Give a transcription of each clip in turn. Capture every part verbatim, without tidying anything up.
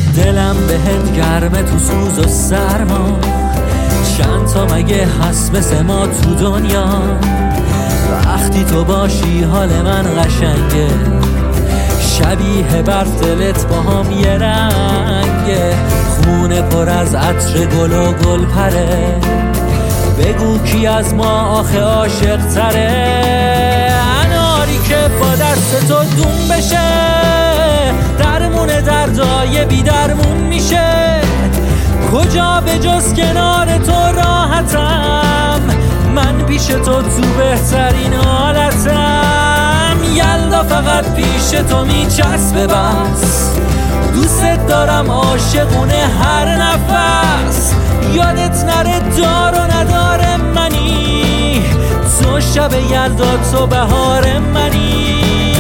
دلم بهت گرمه تو سوز و سرما، چند تا مگه هست مثل ما تو دنیا؟ وقتی تو باشی حال من قشنگه، شبیه برف دلت با هم یه رنگه، خونه پر از عطر گل و گل پره، بگو کی از ما آخه عاشق تره؟ اناری که با دست تو دون بشه، درمون دردای بی درمون میشه، کجا به جز کنار تو راحتم، من پیش تو تو بهترین حالتم، یلدا فقط پیش تو میچسبه بس، دوست دارم عاشقونه هر نفس، یادت نره دار و نداره منی، تو شب یلدا تو بهار منی.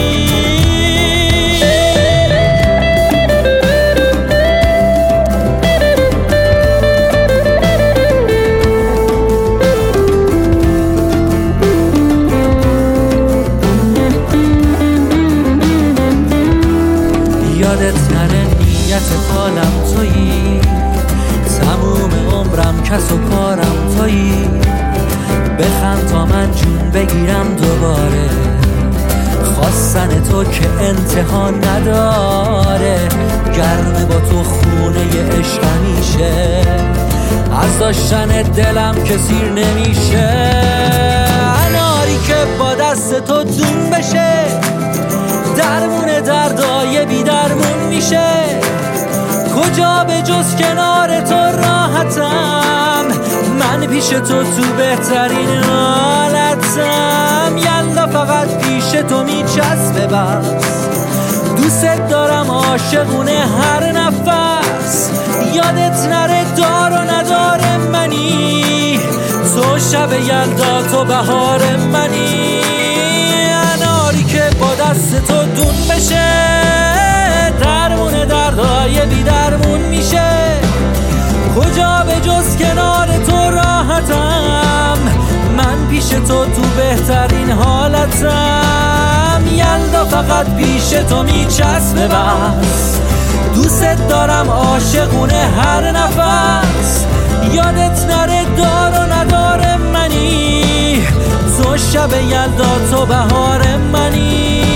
یادت نره نیت حالم تویی، تموم عمرم کس و کارم تویی، بخند تا من جون بگیرم دوباره، خواستن تو که انتها نداره، گرمه با تو خونه ی عشق میشه، از داشتن دلم که سیر نمیشه، اناری که با دست تو دون بشه، درمون دردای بی درمون میشه، کجا به جز کنار تو راحتم، من پیش تو تو بهترین حالتم، یلا فقط پیش تو میچسبه بس، دوست دارم عاشقونه هر نفس، یادت نره دار و نداره منی، تو شب یلدا تو بهار منی، اناری که با دست تو دون بشه، درمون دردای بی درمون میشه، کجا به جز کنار تو راحتم، من پیش تو تو بهترین حالتم، یلدا فقط پیش تو میچسبه بس، دوست دارم عاشقونه هر نفس، یادت نره دار و نداره منی، تو شب یلدا تو بهار منی.